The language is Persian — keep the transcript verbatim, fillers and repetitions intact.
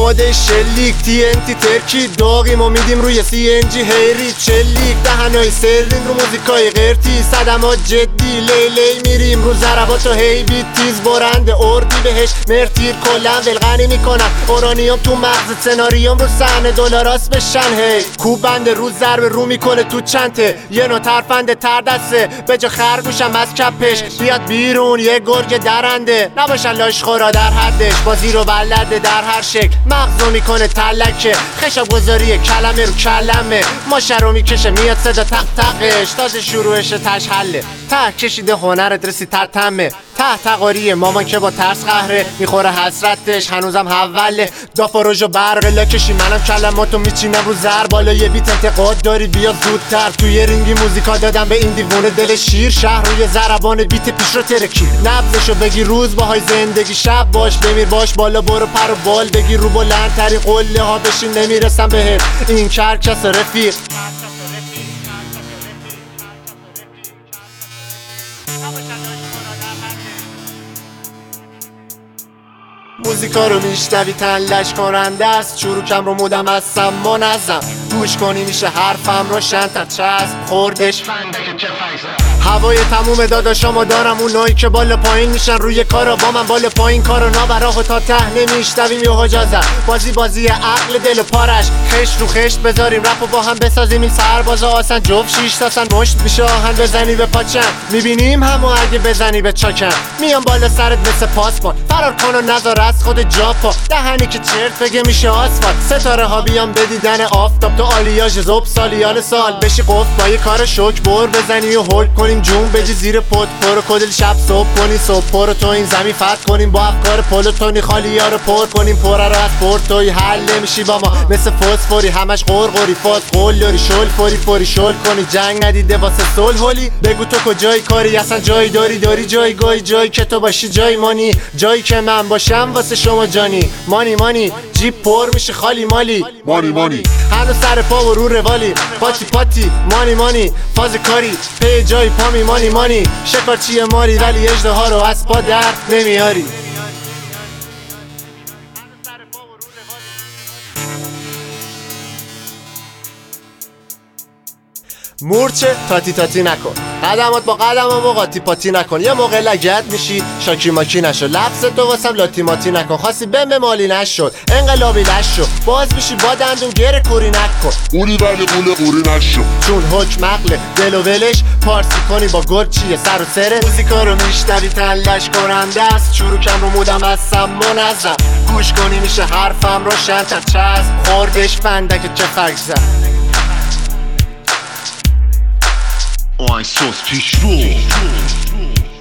مواد شلیک تی ان تی ترکی داغیم و میدیم روی سی ان جی هیری چلیک دهنای سرین رو موزیکای غیرتی صدمات جدی لیلی میریم رو ضربات و هیبی تیز برنده اردی بهش مرتیر کلن ولغنی میکنم اورانیوم تو مغز سناریوم رو صحنه دلاراست بشن هی کوب بنده رو ضرب رو میکنه تو چنته یه نوع ترفنده تر دسته به جا خرگوشم از کپش بیاد بیرون یه گرگ درنده نباشن لاشخورا در حدش بازی رو بلده در هر شکل مغزو میکنه تلکه خشاب گذاری کلمه رو کلمه ماشه رو میکشه میاد صدا تق تقش تازه شروعش تش حله ته کشیده هنرت رسی ترتمه ته تقاری مامان که با ترس قهره میخوره حسرتش هنوزم حوله دافاروژ و برق لاکشی منم کلماتو میچینم رو زر بالا یه بیت انتقاد داری بیا زودتر توی رینگی موزیکا دادم به این دیوونه دل شیر شهر روی ضربان بیت پیش رو ترکی نبضشو بگی روز باهای زندگی شب باش بمیر باش بالا برو پر و بال بگی رو بلندتری قله ها بشین نمیرسم بهت این کرکس رفیق موزیکا رو میشنوی تنلش کننده است چروکم رو مودم از سما نزم گوش کنی میشه حرفم روشن تا چسب خوردش هوای تموم داداشامو دارم اونایی که بالا پایین میشن روی کارا با من بالا پایین کارو نابراه و تا ته نمیشتویم یه جازه بازی بازی عقل دل و پارش خشت رو خشت بذاریم رپ و با هم بسازیم این سربازا آسن جفت شیش تاسن مشت میشه آهن بزنی به پاچن میبینیم همو اگه بزنی به چاکن میام بالا سرت مثل پاسپان فرار کن و نذار از خود جاپا دهنی که چرت بگه میشه آسفالت ستاره ها بیام به دیدن آفتاب تو آلیاژ زوب سالیان سال بشی قفل با یه کار شوک بر بزنی و هولد کنیم جون بجی زیر پت پرو کدل شب صبح کنی صبح پرو تو این زمین فتح کنیم با افکار پلوتونی خالی ها رو پر کنیم پره رو از پورتوی حل نمیشی با ما مثل فسفوری همش قرقوری فاز قلوری شل فوری فوری شل کنی جنگ ندیده واسه صلح هولی بگو تو کجای کاری اصلا جایی داری داری جایگاهی جایی که تو باشی جای مانی جایی که من باشم واسه شما جانی مانی مانی جیب پر میشه خالی مالی مانی مانی هنو سر پا و رو روالی پاتی پاتی مانی مانی فاز کاری پی جای پامی مانی مانی شکارچی ماری ولی اژدها رو از پا در نمیاری مورچه تاتی تاتی نکن قدمات با قدم و قاطی پاتی نکن یه موقع لگد میشی شاکی ماکی نشو لفظ تو واسم لاتی ماتی نکن خاصی بم به مالی نشد انقلابی نشو باز میشی با دندون گره کوری نکن قوری ولی قوله قوری نشو چون حکم عقل دل و ولش پارسی کنی با گرچیه سر و سره موزیکا رو میشنوی تنلش کننده است چروکم رو مودم از سما نزم گوش کنی میشه حرفم روشن تا چسب خوردش فندک چه فرق زد آی سوس پیش رو